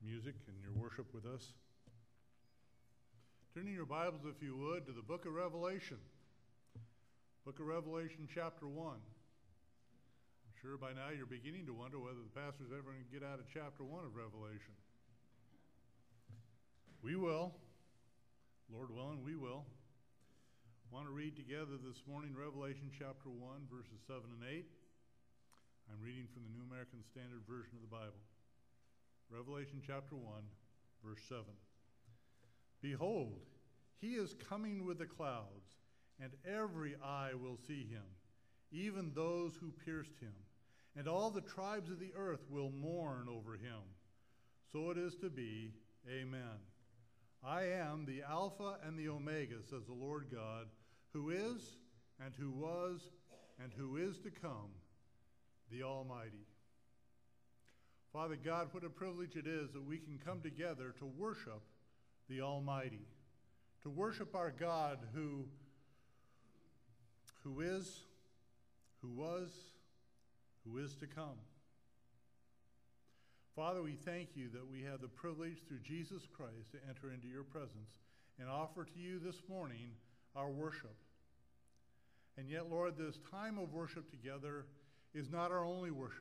music and your worship with us. Turning your Bibles, if you would, to the book of Revelation. Book of Revelation, chapter 1. I'm sure by now you're beginning to wonder whether the pastor's ever going to get out of chapter 1 of Revelation. We will. Lord willing, we will. I want to read together this morning Revelation chapter 1, verses 7 and 8. I'm reading from the New American Standard Version of the Bible. Revelation chapter 1, verse 7. Behold, he is coming with the clouds, and every eye will see him, even those who pierced him, and all the tribes of the earth will mourn over him. So it is to be. Amen. I am the Alpha and the Omega, says the Lord God, who is, and who was, and who is to come, the Almighty. Father God, what a privilege it is that we can come together to worship the Almighty, to worship our God who is, who was, who is to come. Father, we thank you that we have the privilege through Jesus Christ to enter into your presence and offer to you this morning our worship. And yet, Lord, this time of worship together is not our only worship.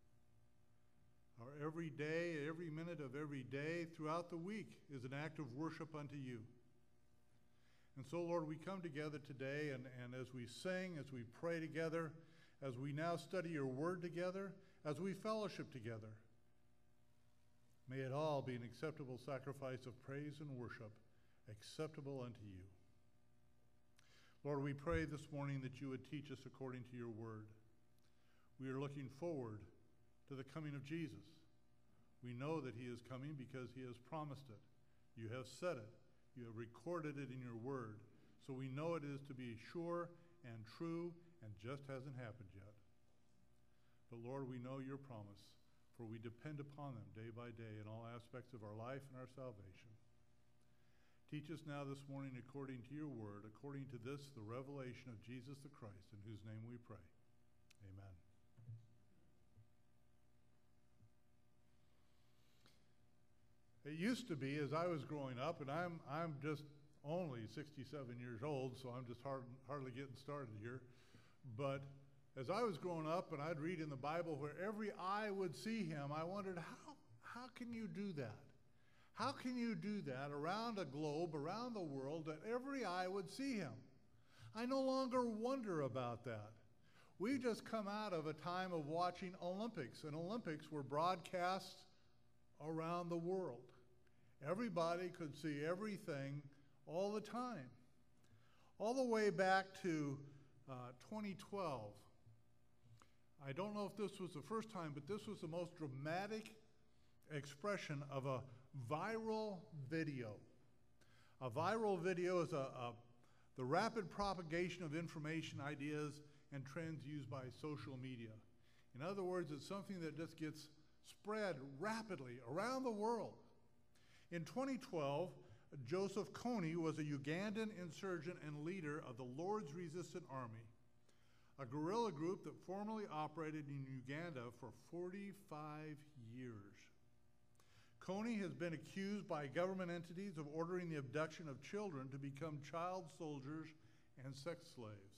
Our every day, every minute of every day throughout the week is an act of worship unto you. And so, Lord, we come together today, and as we sing, as we pray together, as we now study your word together, as we fellowship together, may it all be an acceptable sacrifice of praise and worship, acceptable unto you. Lord, we pray this morning that you would teach us according to your word. We are looking forward to the coming of Jesus. We know that he is coming because he has promised it. You have said it. You have recorded it in your word. So we know it is to be sure and true and just hasn't happened yet. But Lord, we know your promise, for we depend upon them day by day in all aspects of our life and our salvation. Teach us now this morning according to your word, according to this, the revelation of Jesus the Christ, in whose name we pray. Amen. It used to be, as I was growing up, and I'm just only 67 years old, so I'm just hardly getting started here. But as I was growing up, and I'd read in the Bible where every eye would see him, I wondered, how can you do that? How can you do that around a globe, around the world, that every eye would see him? I no longer wonder about that. We've just come out of a time of watching Olympics, and Olympics were broadcast around the world. Everybody could see everything all the time. All the way back to 2012. I don't know if this was the first time, but this was the most dramatic expression of a viral video. A viral video is the rapid propagation of information, ideas, and trends used by social media. In other words, it's something that just gets spread rapidly around the world. In 2012, Joseph Kony was a Ugandan insurgent and leader of the Lord's Resistance Army, a guerrilla group that formerly operated in Uganda for 45 years. Kony has been accused by government entities of ordering the abduction of children to become child soldiers and sex slaves.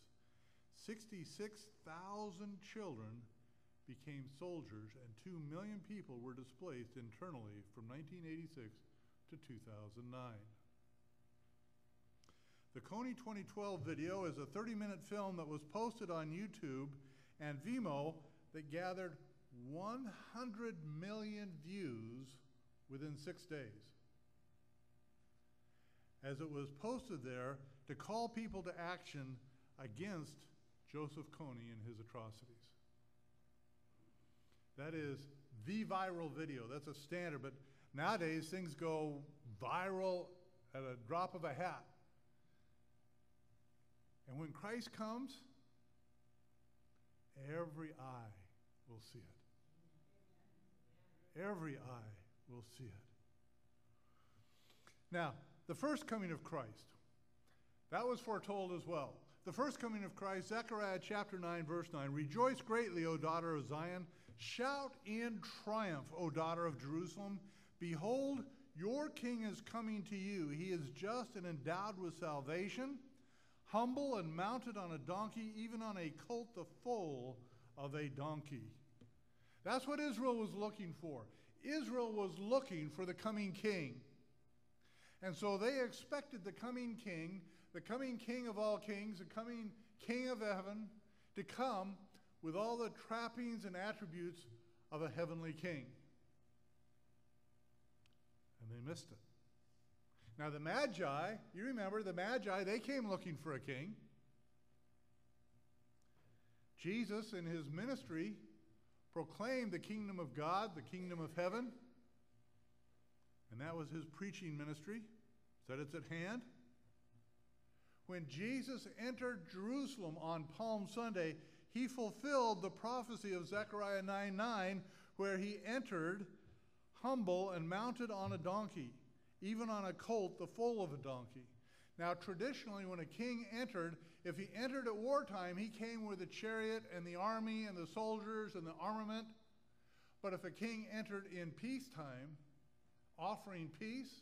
66,000 children became soldiers, and 2 million people were displaced internally from 1986 to 2009. The Kony 2012 video is a 30-minute film that was posted on YouTube and Vimeo that gathered 100 million views within 6 days. As it was posted there to call people to action against Joseph Kony and his atrocities. That is the viral video. That's a standard, but nowadays things go viral at a drop of a hat. And when Christ comes, every eye will see it. Every eye will see it. Now, the first coming of Christ, that was foretold as well. The first coming of Christ, Zechariah chapter 9, verse 9. Rejoice greatly, O daughter of Zion. Shout in triumph, O daughter of Jerusalem. Behold, your king is coming to you. He is just and endowed with salvation, humble and mounted on a donkey, even on a colt, the foal of a donkey. That's what Israel was looking for. Israel was looking for the coming king. And so they expected the coming king of all kings, the coming king of heaven, to come with all the trappings and attributes of a heavenly king. And they missed it. Now the Magi, you remember the Magi, they came looking for a king. Jesus in his ministry proclaimed the kingdom of God, the kingdom of heaven. And that was his preaching ministry. Said it's at hand. When Jesus entered Jerusalem on Palm Sunday, he fulfilled the prophecy of Zechariah 9:9, where he entered humble and mounted on a donkey, even on a colt, the foal of a donkey. Now, traditionally, when a king entered, if he entered at wartime, he came with a chariot and the army and the soldiers and the armament. But if a king entered in peacetime, offering peace,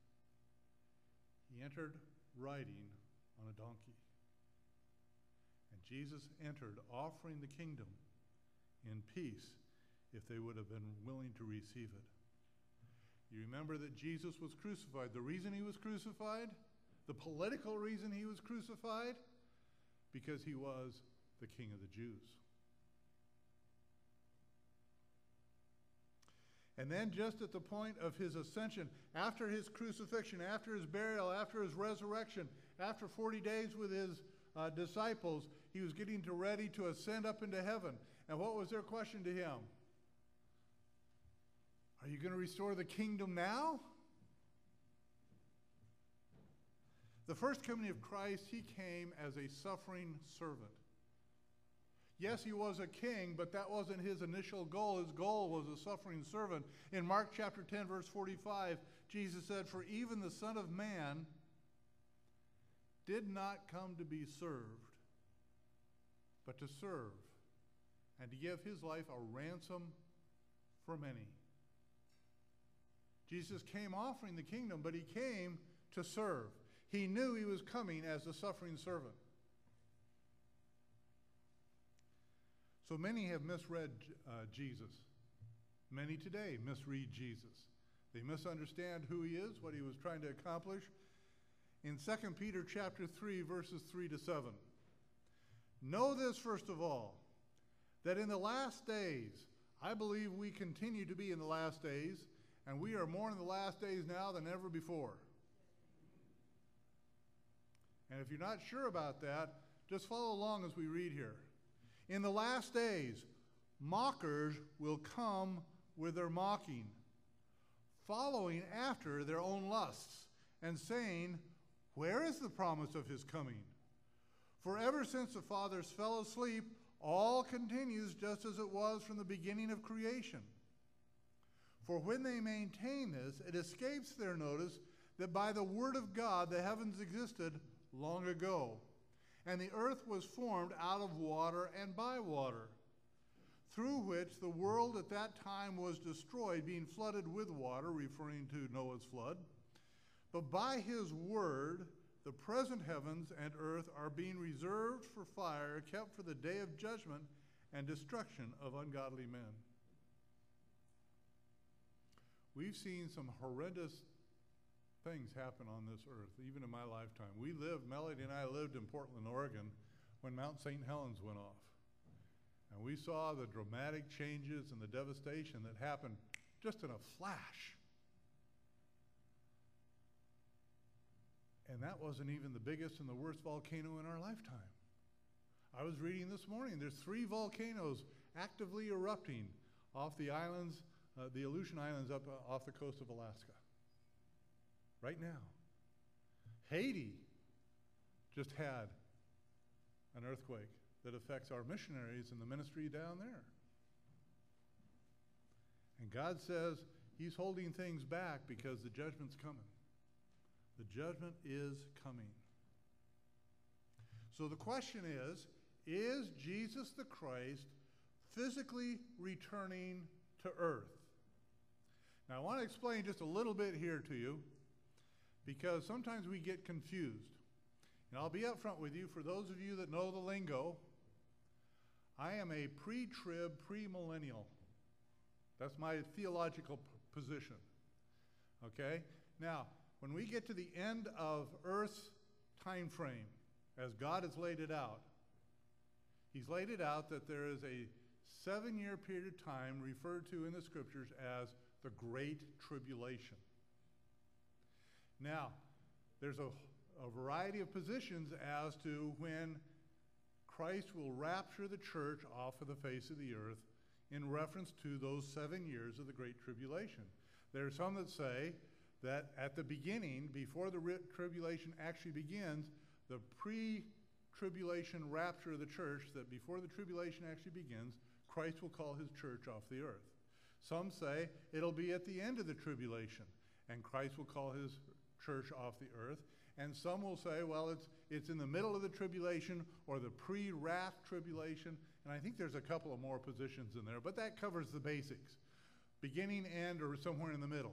he entered riding on a donkey. And Jesus entered offering the kingdom in peace if they would have been willing to receive it. You remember that Jesus was crucified. The reason he was crucified, the political reason he was crucified, because he was the King of the Jews. And then just at the point of his ascension, after his crucifixion, after his burial, after his resurrection, after 40 days with his disciples, he was getting ready to ascend up into heaven. And what was their question to him? Are you going to restore the kingdom now? The first coming of Christ, he came as a suffering servant. Yes, he was a king, but that wasn't his initial goal. His goal was a suffering servant. In Mark chapter 10, verse 45, Jesus said, "For even the Son of Man did not come to be served, but to serve, and to give his life a ransom for many." Jesus came offering the kingdom, but he came to serve. He knew he was coming as a suffering servant. So many have misread Jesus. Many today misread Jesus. They misunderstand who he is, what he was trying to accomplish. In 2 Peter chapter 3, verses 3 to 7, know this first of all, that in the last days, I believe we continue to be in the last days, and we are more in the last days now than ever before. And if you're not sure about that, just follow along as we read here. In the last days, mockers will come with their mocking, following after their own lusts, and saying, where is the promise of his coming? For ever since the fathers fell asleep, all continues just as it was from the beginning of creation. For when they maintain this, it escapes their notice that by the word of God the heavens existed long ago, and the earth was formed out of water and by water, through which the world at that time was destroyed, being flooded with water, referring to Noah's flood. But by his word, the present heavens and earth are being reserved for fire, kept for the day of judgment and destruction of ungodly men. We've seen some horrendous things happen on this earth, even in my lifetime. Melody and I lived in Portland, Oregon, when Mount St. Helens went off. And we saw the dramatic changes and the devastation that happened just in a flash. And that wasn't even the biggest and the worst volcano in our lifetime. I was reading this morning, there's 3 volcanoes actively erupting off the islands, the Aleutian Islands up off the coast of Alaska. Right now. Haiti just had an earthquake that affects our missionaries and the ministry down there. And God says he's holding things back because the judgment's coming. The judgment is coming. So the question is Jesus the Christ physically returning to earth? Now, I want to explain just a little bit here to you, because sometimes we get confused. And I'll be up front with you. For those of you that know the lingo, I am a pre-trib, premillennial. That's my theological position. Okay? Now, when we get to the end of Earth's time frame, as God has laid it out, He's laid it out that there is a 7-year period of time referred to in the Scriptures as the Great Tribulation. Now, there's a variety of positions as to when Christ will rapture the church off of the face of the earth in reference to those 7 years of the Great Tribulation. There are some that say that at the beginning, before the tribulation actually begins, the pre-tribulation rapture of the church, that before the tribulation actually begins, Christ will call his church off the earth. Some say it'll be at the end of the tribulation, and Christ will call his church off the earth. And some will say, well, it's in the middle of the tribulation or the pre-wrath tribulation. And I think there's a couple of more positions in there, but that covers the basics. Beginning, end, or somewhere in the middle.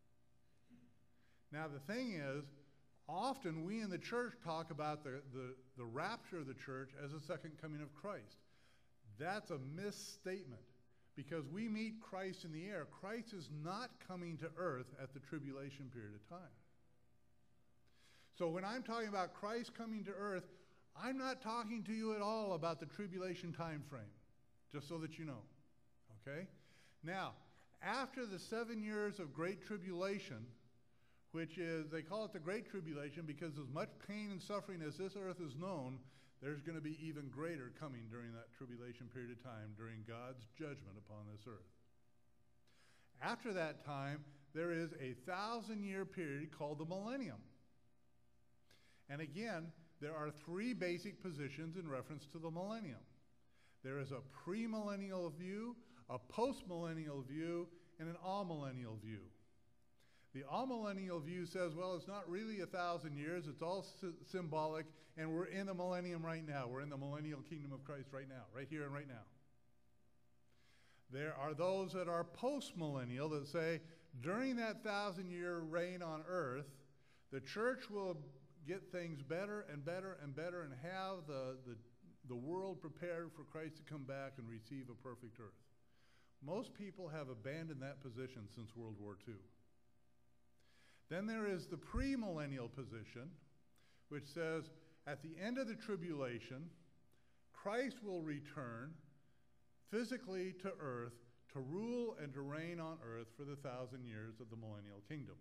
Now, the thing is, often we in the church talk about the rapture of the church as a second coming of Christ. That's a misstatement, because we meet Christ in the air. Christ is not coming to earth at the tribulation period of time. So when I'm talking about Christ coming to earth, I'm not talking to you at all about the tribulation time frame, just so that you know. Okay? Now, after the 7 years of great tribulation, which is, they call it the Great Tribulation because as much pain and suffering as this earth has known, there's going to be even greater coming during that tribulation period of time, during God's judgment upon this earth. After that time, there is a 1,000-year period called the millennium. And again, there are 3 basic positions in reference to the millennium. There is a premillennial view, a postmillennial view, and an amillennial view. The amillennial view says, well, it's not really 1,000 years, it's all symbolic, and we're in the millennium right now. We're in the millennial kingdom of Christ right now, right here and right now. There are those that are postmillennial that say, during that 1,000-year reign on earth, the church will get things better and better and better and have the world prepared for Christ to come back and receive a perfect earth. Most people have abandoned that position since World War II. Then there is the premillennial position, which says at the end of the tribulation, Christ will return physically to earth to rule and to reign on earth for the 1,000 years of the millennial kingdom.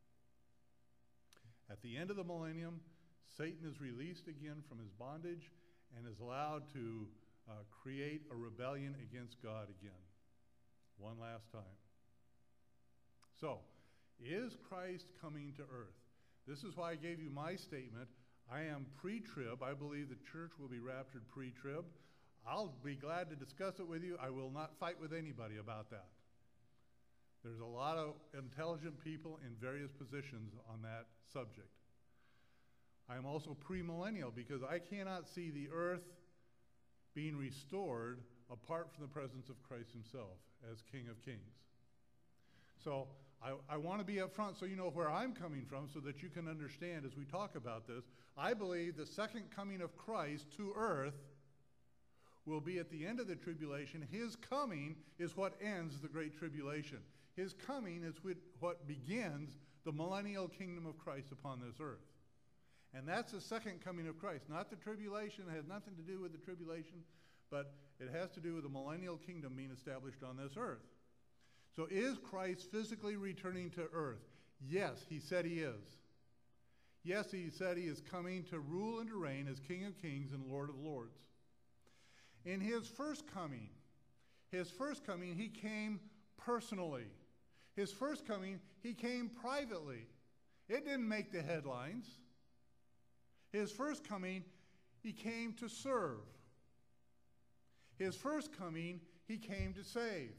At the end of the millennium, Satan is released again from his bondage and is allowed to create a rebellion against God again, one last time. So, is Christ coming to earth? This is why I gave you my statement. I am pre-trib. I believe the church will be raptured pre-trib. I'll be glad to discuss it with you. I will not fight with anybody about that. There's a lot of intelligent people in various positions on that subject. I am also premillennial because I cannot see the earth being restored apart from the presence of Christ himself as King of Kings. So I want to be up front so you know where I'm coming from so that you can understand as we talk about this. I believe the second coming of Christ to earth will be at the end of the tribulation. His coming is what ends the Great Tribulation. His coming is what begins the millennial kingdom of Christ upon this earth. And that's the second coming of Christ. Not the tribulation. It has nothing to do with the tribulation, but it has to do with the millennial kingdom being established on this earth. So is Christ physically returning to earth? Yes, he said he is. Yes, he said he is coming to rule and to reign as King of Kings and Lord of Lords. In his first coming, he came personally. His first coming, he came privately. It didn't make the headlines. His first coming, he came to serve. His first coming, he came to save.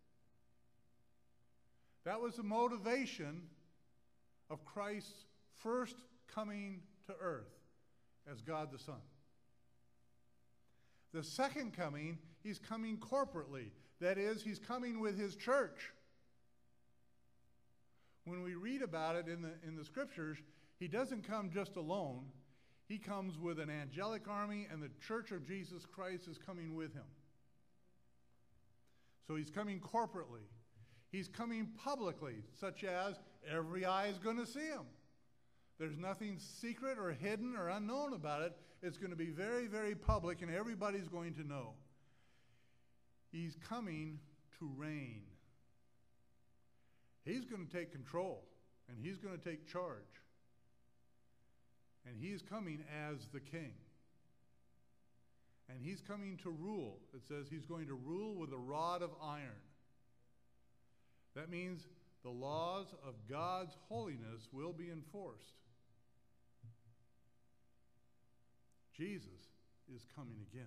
That was the motivation of Christ's first coming to earth as God the Son. The second coming, he's coming corporately. That is, he's coming with his church. when we read about it in the scriptures, he doesn't come just alone. He comes with an angelic army, and the church of Jesus Christ is coming with him. So he's coming corporately. He's coming publicly, such as every eye is going to see him. There's nothing secret or hidden or unknown about it. It's going to be very, very public, and everybody's going to know. He's coming to reign. He's going to take control, and he's going to take charge. And he's coming as the king. And he's coming to rule. It says he's going to rule with a rod of iron. That means the laws of God's holiness will be enforced. Jesus is coming again.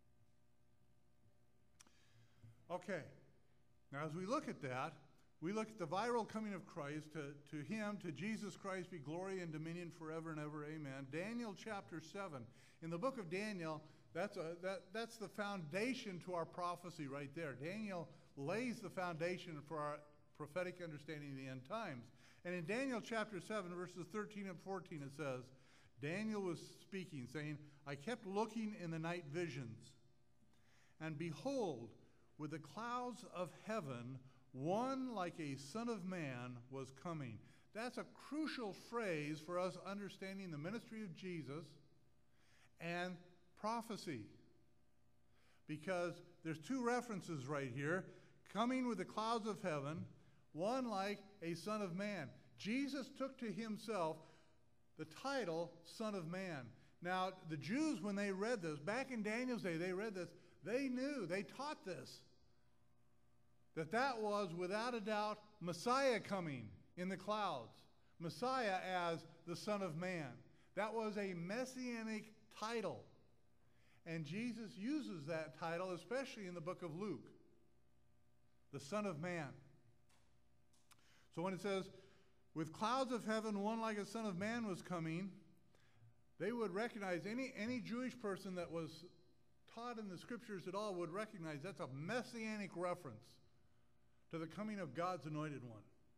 Okay, now as we look at that, we look at the viral coming of Christ. To him, to Jesus Christ, be glory and dominion forever and ever. Amen. Daniel chapter 7. In the book of Daniel, that's the foundation to our prophecy right there. Daniel lays the foundation for our prophetic understanding of the end times. And in Daniel chapter 7, verses 13 and 14, it says, Daniel was speaking, saying, I kept looking in the night visions, and behold, with the clouds of heaven, one like a son of man was coming. That's a crucial phrase for us understanding the ministry of Jesus and prophecy. Because there's two references right here. Coming with the clouds of heaven, one like a son of man. Jesus took to himself the title Son of Man. Now, the Jews, when they read this, back in Daniel's day, they read this, they knew, they taught this, that was without a doubt Messiah coming in the clouds. Messiah as the Son of Man. That was a messianic title. And Jesus uses that title, especially in the book of Luke. The Son of Man. So when it says, with clouds of heaven, one like a son of man was coming, they would recognize, any Jewish person that was taught in the scriptures at all would recognize that's a messianic reference to the coming of God's anointed one.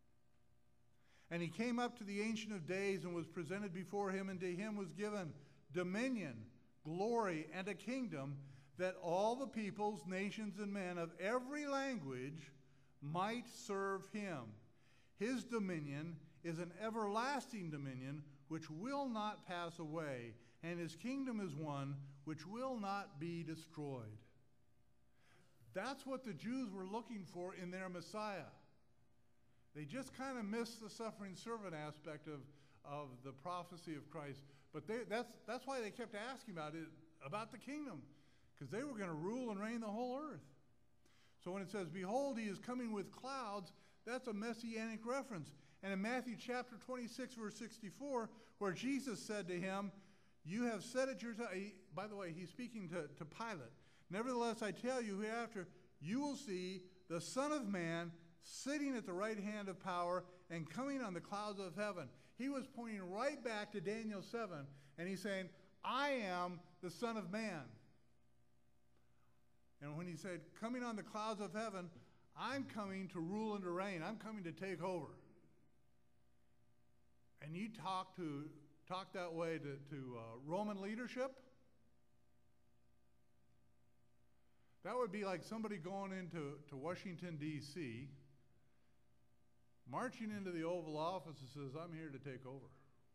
And he came up to the Ancient of Days and was presented before him, and to him was given dominion, glory, and a kingdom, that all the peoples, nations, and men of every language might serve him. His dominion is an everlasting dominion which will not pass away, and his kingdom is one which will not be destroyed. That's what the Jews were looking for in their Messiah. They just kind of missed the suffering servant aspect of the prophecy of Christ. But that's why they kept asking about the kingdom, because they were going to rule and reign the whole earth. So when it says, behold, he is coming with clouds, that's a messianic reference. And in Matthew chapter 26, verse 64, where Jesus said to him, you have said it yourself. By the way, he's speaking to Pilate. Nevertheless, I tell you, hereafter, you will see the Son of Man sitting at the right hand of power and coming on the clouds of heaven. He was pointing right back to Daniel 7, and he's saying, I am the Son of Man. And when he said, coming on the clouds of heaven, I'm coming to rule and to reign. I'm coming to take over. And you talk that way to Roman leadership? That would be like somebody going into Washington, D.C., marching into the Oval Office and says, I'm here to take over.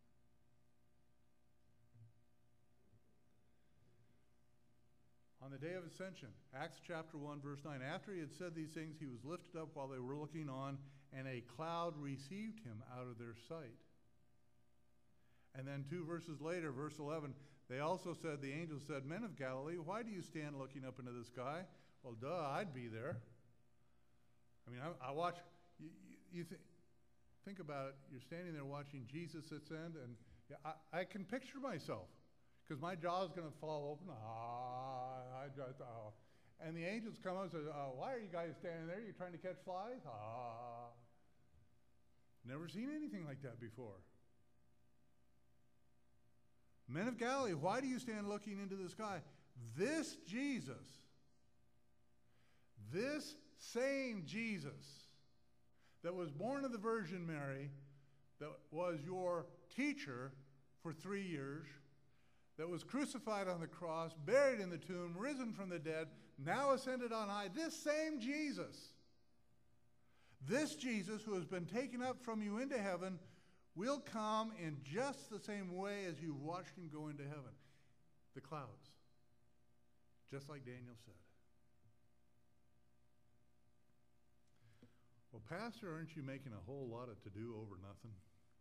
On the day of Ascension, Acts chapter 1, verse 9, after he had said these things, he was lifted up while they were looking on, and a cloud received him out of their sight. And then 2 verses later, verse 11, they also said, the angel said, men of Galilee, why do you stand looking up into the sky? Well, duh, I'd be there. I mean, I watch, think about it, you're standing there watching Jesus ascend, and I can picture myself, because my jaw is going to fall open. And the angels come up and say, why are you guys standing there? You're trying to catch flies? Never seen anything like that before. Men of Galilee, why do you stand looking into the sky? This Jesus, this same Jesus that was born of the Virgin Mary, that was your teacher for 3 years, that was crucified on the cross, buried in the tomb, risen from the dead, now ascended on high, this same Jesus, this Jesus who has been taken up from you into heaven, will come in just the same way as you've watched him go into heaven. The clouds. Just like Daniel said. Well, Pastor, aren't you making a whole lot of to-do over nothing?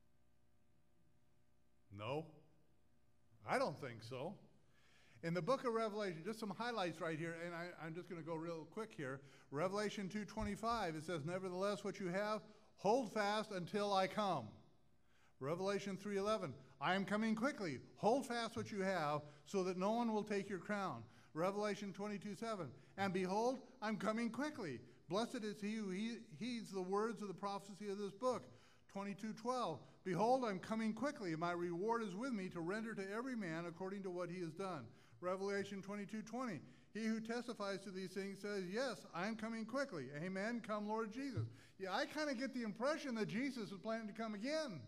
No, I don't think so. In the book of Revelation, just some highlights right here, and I'm just going to go real quick here. Revelation 2:25, it says, nevertheless, what you have, hold fast until I come. Revelation 3:11, I am coming quickly. Hold fast what you have so that no one will take your crown. Revelation 22:7, and behold, I'm coming quickly. Blessed is he who heeds the words of the prophecy of this book. 22:12, behold, I'm coming quickly, and my reward is with me to render to every man according to what he has done. Revelation 22:20, he who testifies to these things says, yes, I'm coming quickly. Amen, come Lord Jesus. Yeah, I kind of get the impression that Jesus is planning to come again.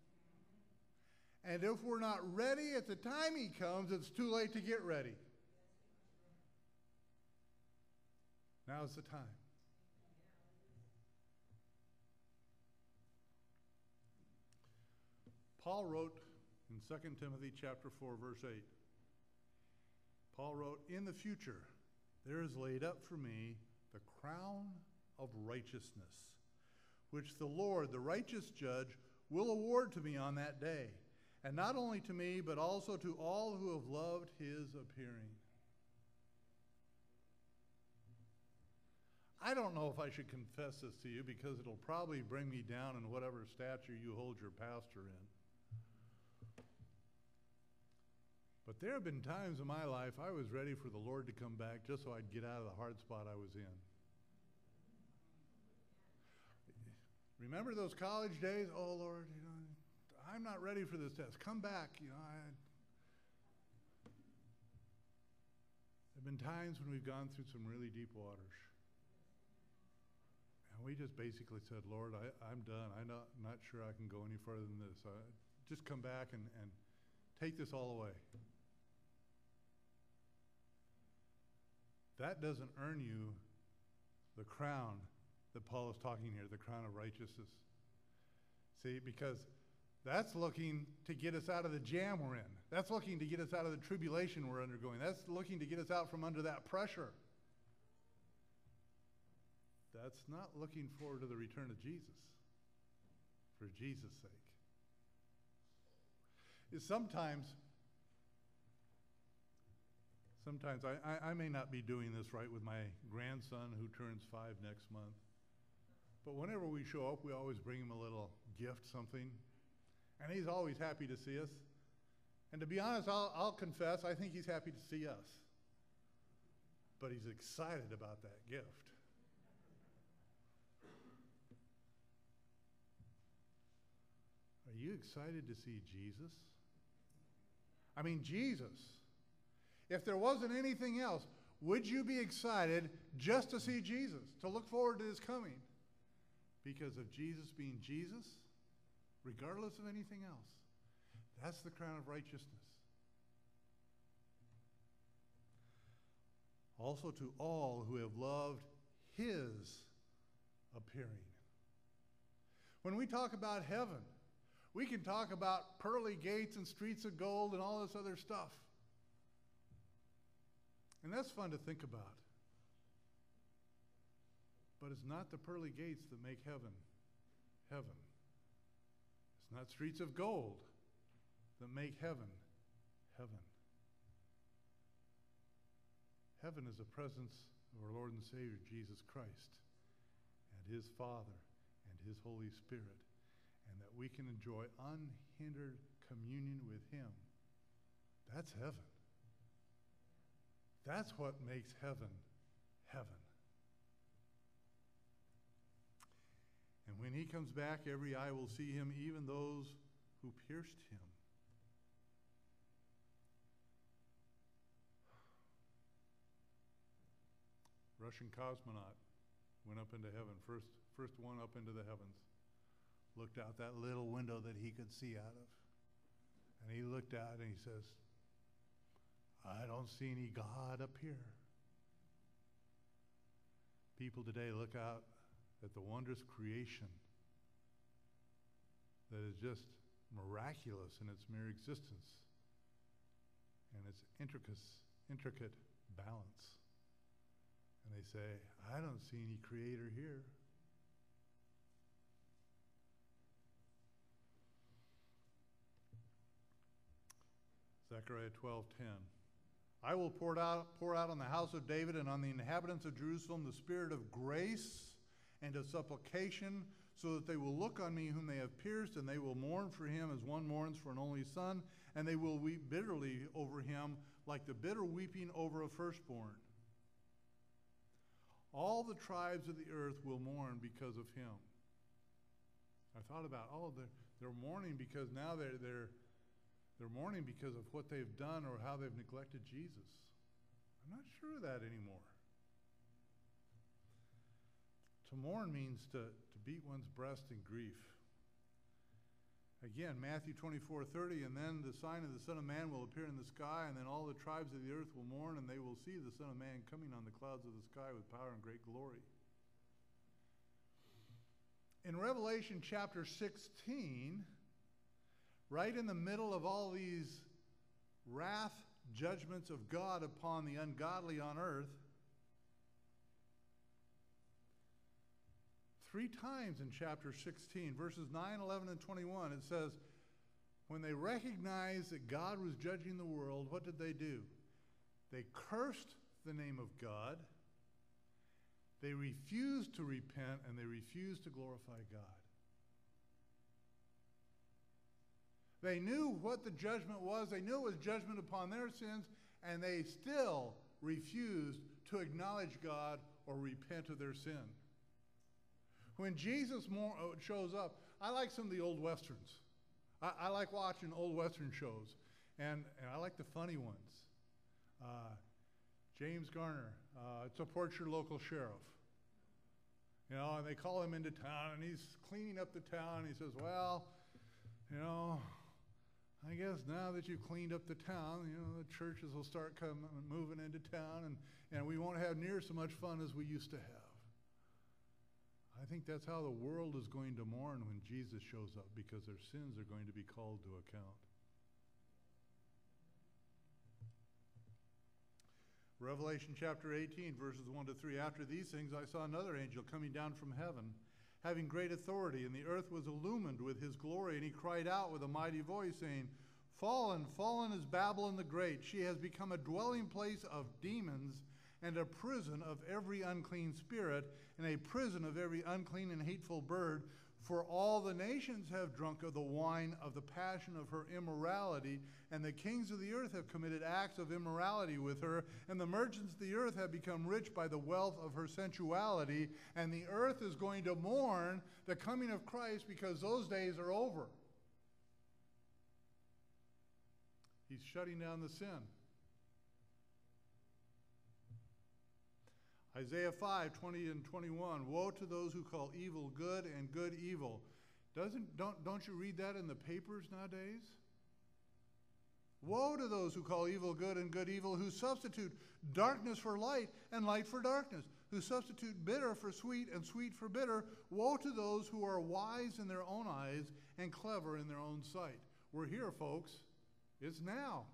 And if we're not ready at the time he comes, it's too late to get ready. Now's the time. Paul wrote in 2 Timothy chapter 4, verse 8. Paul wrote, in the future, there is laid up for me the crown of righteousness, which the Lord, the righteous judge, will award to me on that day. And not only to me, but also to all who have loved his appearing. I don't know if I should confess this to you because it'll probably bring me down in whatever stature you hold your pastor in. But there have been times in my life I was ready for the Lord to come back just so I'd get out of the hard spot I was in. Remember those college days? Oh, Lord, I'm not ready for this test. Come back. There have been times when we've gone through some really deep waters. And we just basically said, Lord, I'm done. I'm not sure I can go any further than this. Just come back and take this all away. That doesn't earn you the crown that Paul is talking here, the crown of righteousness. See, because that's looking to get us out of the jam we're in. That's looking to get us out of the tribulation we're undergoing. That's looking to get us out from under that pressure. That's not looking forward to the return of Jesus, for Jesus' sake. Sometimes I may not be doing this right with my grandson who turns 5 next month. But whenever we show up, we always bring him a little gift, something. And he's always happy to see us. And to be honest, I'll confess, I think he's happy to see us. But he's excited about that gift. Are you excited to see Jesus? I mean, Jesus. If there wasn't anything else, would you be excited just to see Jesus, to look forward to his coming? Because of Jesus being Jesus, regardless of anything else. That's the crown of righteousness. Also to all who have loved his appearing. When we talk about heaven, we can talk about pearly gates and streets of gold and all this other stuff. And that's fun to think about. But it's not the pearly gates that make heaven, heaven. It's not streets of gold that make heaven, heaven. Heaven is the presence of our Lord and Savior, Jesus Christ, and his Father, and his Holy Spirit, and that we can enjoy unhindered communion with him. That's heaven. That's what makes heaven, heaven. And when he comes back, every eye will see him, even those who pierced him. Russian cosmonaut went up into heaven, first one up into the heavens, looked out that little window that he could see out of. And he looked out and he says, I don't see any God up here. People today look out at the wondrous creation that is just miraculous in its mere existence and its intricate balance. And they say, I don't see any creator here. Zechariah 12:10. I will pour out on the house of David and on the inhabitants of Jerusalem the spirit of grace and of supplication, so that they will look on me whom they have pierced, and they will mourn for him as one mourns for an only son, and they will weep bitterly over him like the bitter weeping over a firstborn. All the tribes of the earth will mourn because of him. I thought about, they're mourning because now they're mourning because of what they've done or how they've neglected Jesus. I'm not sure of that anymore. To mourn means to beat one's breast in grief. Again, Matthew 24:30, and then the sign of the Son of Man will appear in the sky, and then all the tribes of the earth will mourn, and they will see the Son of Man coming on the clouds of the sky with power and great glory. In Revelation chapter 16, right in the middle of all these wrath judgments of God upon the ungodly on earth, 3 times in chapter 16, verses 9, 11, and 21, it says, when they recognized that God was judging the world, what did they do? They cursed the name of God, they refused to repent, and they refused to glorify God. They knew what the judgment was. They knew it was judgment upon their sins, and they still refused to acknowledge God or repent of their sin. When Jesus shows up, I like some of the old Westerns. I like watching old Western shows, and I like the funny ones. James Garner, Support Your Local Sheriff. You know, and they call him into town, and he's cleaning up the town. He says, well, you know, I guess now that you've cleaned up the town, you know, the churches will start moving into town, and we won't have near so much fun as we used to have. I think that's how the world is going to mourn when Jesus shows up, because their sins are going to be called to account. Revelation chapter 18, verses 1 to 3. After these things I saw another angel coming down from heaven, having great authority, and the earth was illumined with his glory. And he cried out with a mighty voice, saying, Fallen, fallen is Babylon the Great. She has become a dwelling place of demons, and a prison of every unclean spirit, and a prison of every unclean and hateful bird. For all the nations have drunk of the wine of the passion of her immorality, and the kings of the earth have committed acts of immorality with her, and the merchants of the earth have become rich by the wealth of her sensuality, and the earth is going to mourn the coming of Christ, because those days are over. He's shutting down the sin. Isaiah 5, 20 and 21, woe to those who call evil good and good evil. Don't you read that in the papers nowadays? Woe to those who call evil good and good evil, who substitute darkness for light and light for darkness, who substitute bitter for sweet and sweet for bitter. Woe to those who are wise in their own eyes and clever in their own sight. We're here, folks. It's now.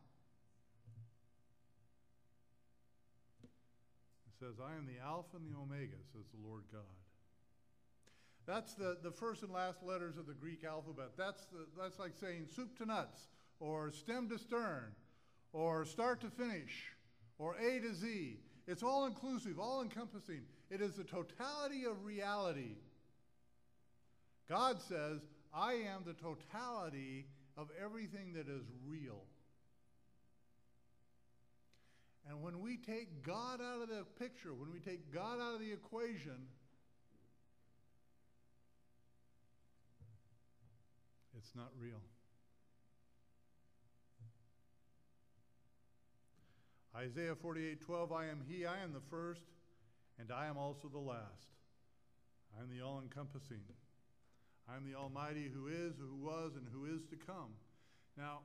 Says, I am the Alpha and the Omega, says the Lord God. That's the first and last letters of the Greek alphabet. That's like saying soup to nuts, or stem to stern, or start to finish, or A to Z. It's all inclusive, all encompassing. It is the totality of reality. God says, I am the totality of everything that is real. And when we take God out of the picture, when we take God out of the equation, it's not real. Isaiah 48:12, I am he, I am the first, and I am also the last. I'm the all-encompassing. I'm the Almighty who is, who was, and who is to come. Now,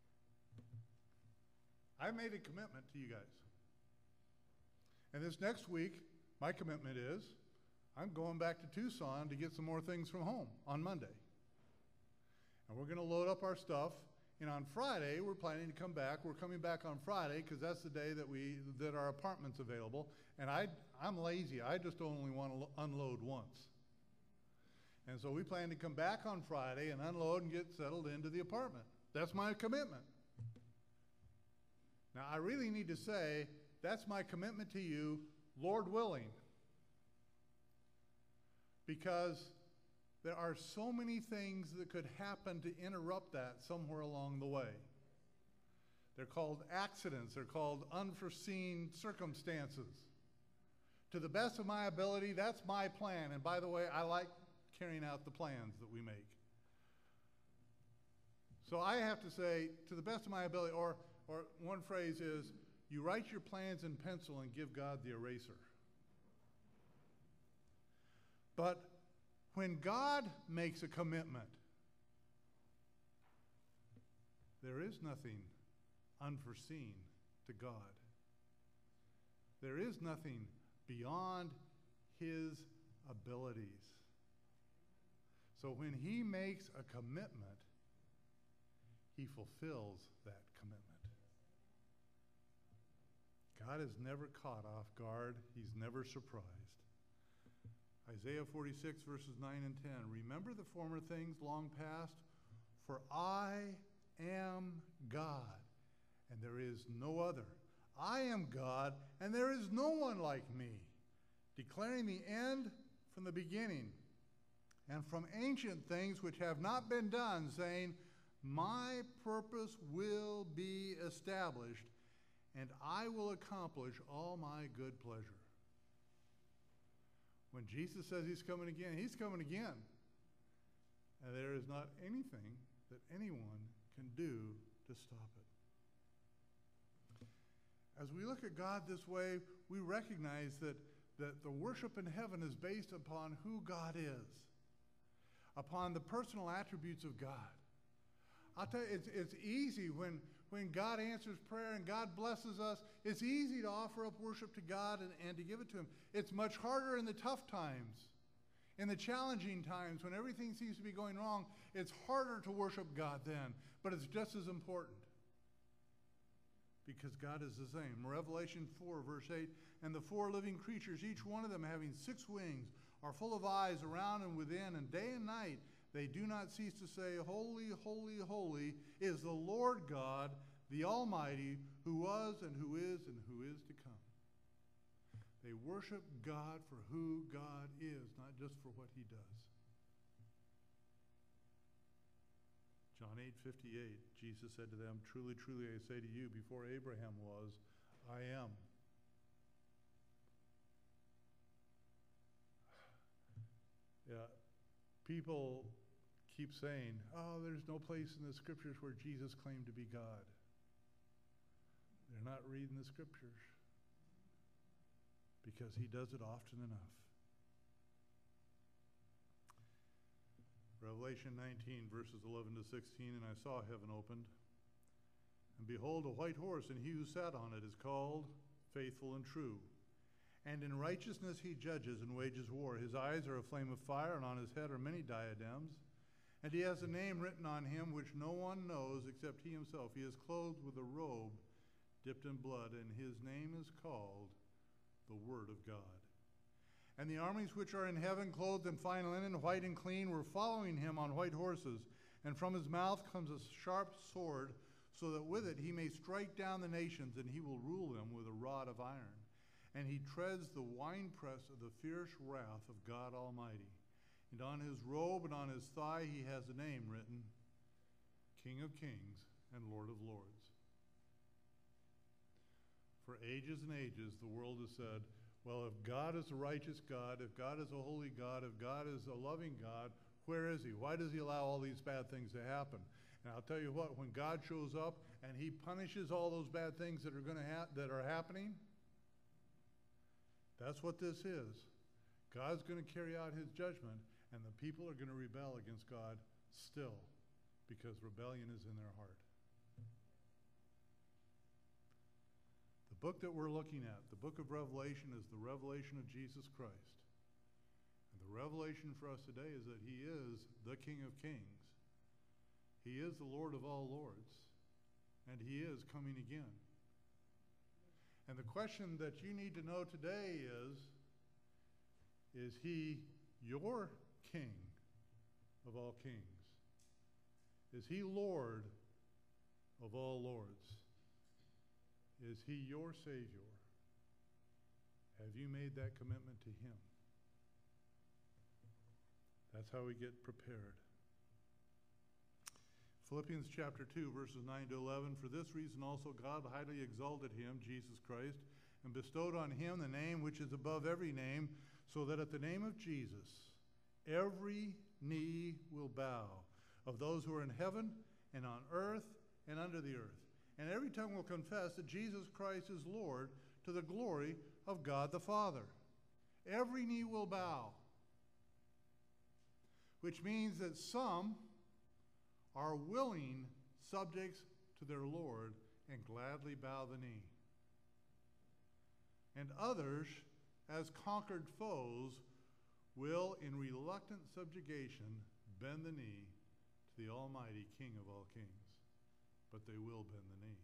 I made a commitment to you guys. And this next week, my commitment is I'm going back to Tucson to get some more things from home on Monday. And we're going to load up our stuff. And on Friday, we're planning to come back. We're coming back on Friday because that's the day that our apartment's available. And I'm lazy. I just only want to unload once. And so we plan to come back on Friday and unload and get settled into the apartment. That's my commitment. Now, I really need to say that's my commitment to you, Lord willing. Because there are so many things that could happen to interrupt that somewhere along the way. They're called accidents. They're called unforeseen circumstances. To the best of my ability, that's my plan. And by the way, I like carrying out the plans that we make. So I have to say, to the best of my ability, or one phrase is, you write your plans in pencil and give God the eraser. But when God makes a commitment, there is nothing unforeseen to God. There is nothing beyond His abilities. So when He makes a commitment, He fulfills that commitment. God is never caught off guard. He's never surprised. Isaiah 46, verses 9 and 10. Remember the former things long past, for I am God, and there is no other. I am God, and there is no one like me, declaring the end from the beginning, and from ancient things which have not been done, saying, my purpose will be established, and I will accomplish all my good pleasure. When Jesus says He's coming again, He's coming again. And there is not anything that anyone can do to stop it. As we look at God this way, we recognize that the worship in heaven is based upon who God is, upon the personal attributes of God. I'll tell you, it's easy when God answers prayer and God blesses us, it's easy to offer up worship to God and to give it to Him. It's much harder in the tough times, in the challenging times when everything seems to be going wrong. It's harder to worship God then, but it's just as important because God is the same. Revelation 4, verse 8, and the four living creatures, each one of them having 6 wings, are full of eyes around and within, and day and night they do not cease to say, holy, holy, holy is the Lord God, the Almighty, who was and who is to come. They worship God for who God is, not just for what He does. John 8:58, Jesus said to them, truly, truly, I say to you, before Abraham was, I am. Yeah. People keep saying, oh, there's no place in the Scriptures where Jesus claimed to be God. They're not reading the Scriptures because He does it often enough. Revelation 19, verses 11 to 16, and I saw heaven opened, and behold, a white horse, and he who sat on it is called Faithful and True. And in righteousness he judges and wages war. His eyes are a flame of fire, and on his head are many diadems. And he has a name written on him which no one knows except he himself. He is clothed with a robe dipped in blood, and his name is called the Word of God. And the armies which are in heaven, clothed in fine linen, white and clean, were following him on white horses. And from his mouth comes a sharp sword, so that with it he may strike down the nations, and he will rule them with a rod of iron. And he treads the winepress of the fierce wrath of God Almighty. And on his robe and on his thigh he has a name written, King of Kings and Lord of Lords. For ages and ages the world has said, well, if God is a righteous God, if God is a holy God, if God is a loving God, where is He? Why does He allow all these bad things to happen? And I'll tell you what, when God shows up and He punishes all those bad things that are happening, that's what this is. God's going to carry out his judgment, and the people are going to rebel against God still, because rebellion is in their heart. The book that we're looking at, the book of Revelation, is the revelation of Jesus Christ. And the revelation for us today is that he is the King of Kings. He is the Lord of all lords. And he is coming again. And the question that you need to know today is he your King of all kings? Is he Lord of all lords? Is he your Savior? Have you made that commitment to him? That's how we get prepared. Philippians chapter 2, verses 9 to 11. For this reason also God highly exalted him, Jesus Christ, and bestowed on him the name which is above every name, so that at the name of Jesus every knee will bow, of those who are in heaven and on earth and under the earth. And every tongue will confess that Jesus Christ is Lord, to the glory of God the Father. Every knee will bow, which means that some are willing subjects to their Lord and gladly bow the knee. And others, as conquered foes, will in reluctant subjugation bend the knee to the Almighty King of all kings. But they will bend the knee.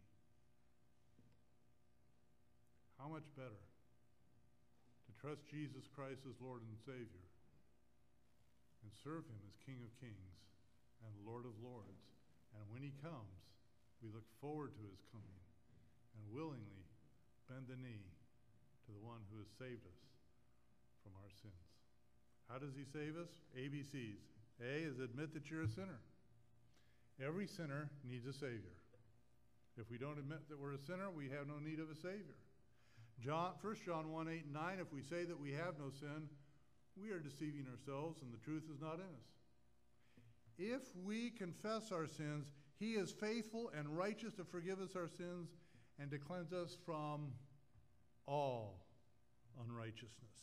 How much better to trust Jesus Christ as Lord and Savior and serve him as King of Kings and Lord of lords. And when he comes, we look forward to his coming and willingly bend the knee to the one who has saved us from our sins. How does he save us? ABCs. A is admit that you're a sinner. Every sinner needs a Savior. If we don't admit that we're a sinner, we have no need of a Savior. 1 John 1, 8 and 9, if we say that we have no sin, we are deceiving ourselves and the truth is not in us. If we confess our sins, he is faithful and righteous to forgive us our sins and to cleanse us from all unrighteousness.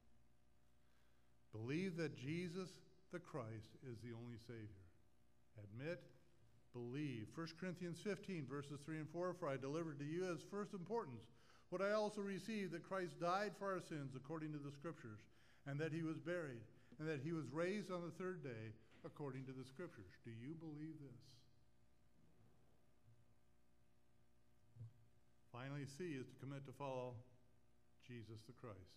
Believe that Jesus the Christ is the only Savior. Admit, believe. 1 Corinthians 15, verses 3 and 4, for I delivered to you as first importance what I also received, that Christ died for our sins according to the Scriptures, and that he was buried, and that he was raised on the third day according to the Scriptures. Do you believe this? Finally, C is to commit to follow Jesus the Christ.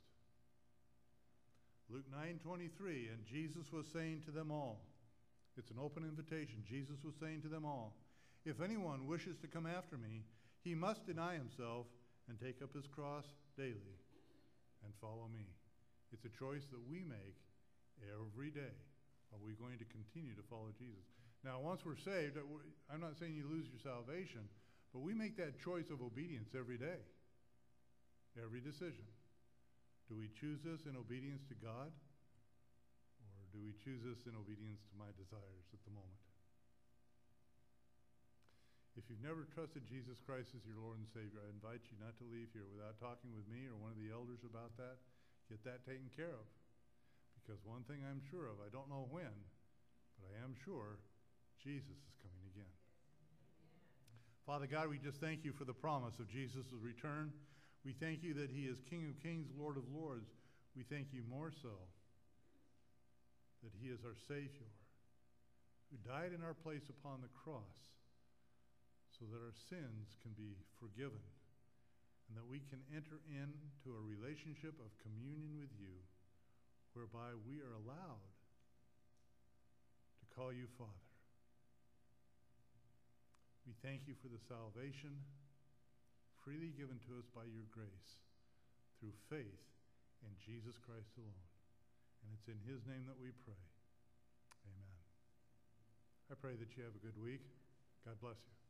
Luke 9:23, and Jesus was saying to them all, it's an open invitation. Jesus was saying to them all, if anyone wishes to come after me, he must deny himself and take up his cross daily and follow me. It's a choice that we make every day. Are we going to continue to follow Jesus? Now, once we're saved, I'm not saying you lose your salvation, but we make that choice of obedience every day, every decision. Do we choose this in obedience to God, or do we choose this in obedience to my desires at the moment? If you've never trusted Jesus Christ as your Lord and Savior, I invite you not to leave here without talking with me or one of the elders about that. Get that taken care of. Because one thing I'm sure of, I don't know when, but I am sure Jesus is coming again. Father God, we just thank you for the promise of Jesus' return. We thank you that he is King of Kings, Lord of Lords. We thank you more so that he is our Savior, who died in our place upon the cross so that our sins can be forgiven and that we can enter into a relationship of communion with you, whereby we are allowed to call you Father. We thank you for the salvation freely given to us by your grace through faith in Jesus Christ alone. And it's in his name that we pray. Amen. I pray that you have a good week. God bless you.